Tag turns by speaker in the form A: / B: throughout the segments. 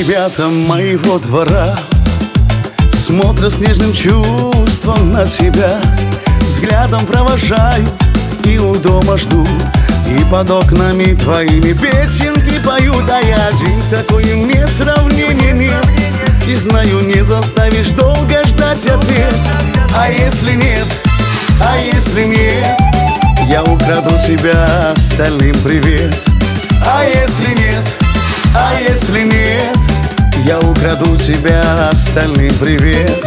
A: ребята моего двора смотрят с нежным чувством на тебя, взглядом провожают и у дома ждут, и под окнами твоими песенки поют. А я один такой, мне сравнения нет, и знаю, не заставишь долго ждать ответ. А если нет, а если нет, я украду тебя остальным привет. А если нет, а если нет, я украду тебя остальным привет.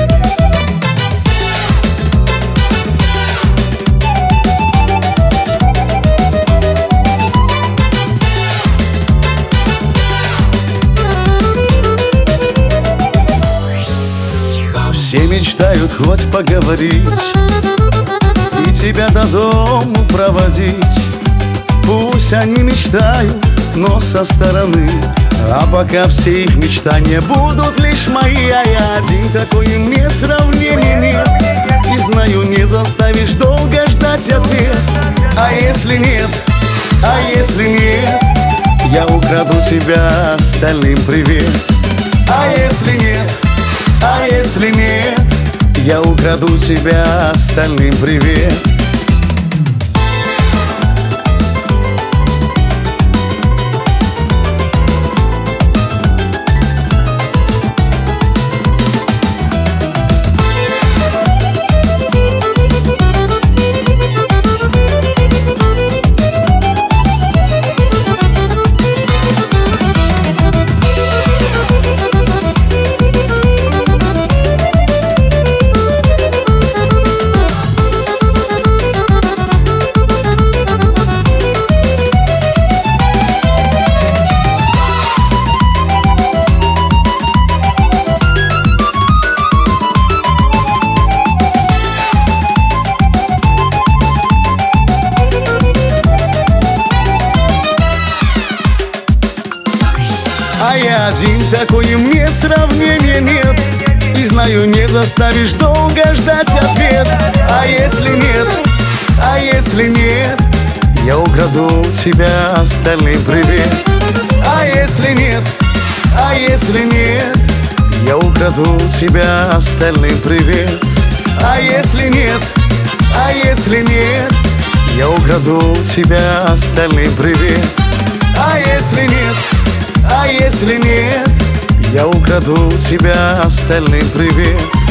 A: Все мечтают хоть поговорить и тебя до дому проводить. Пусть они мечтают, но со стороны, а пока все их мечтания будут лишь мои. А я один такой, и мне сравнения нет, и знаю, не заставишь долго ждать ответ. А если нет, а если нет, я украду тебя остальным привет. А если нет, а если нет, я украду тебя остальным привет. А я один такой, и мне сравнения нет, и знаю, не заставишь долго ждать ответ. А если нет, а если нет, я украду тебя остальным привет. А если нет, а если нет, я украду тебя остальным привет. А если нет, а если нет, я украду тебя остальным привет. А если нет, а если нет, я украду тебя остальным привет.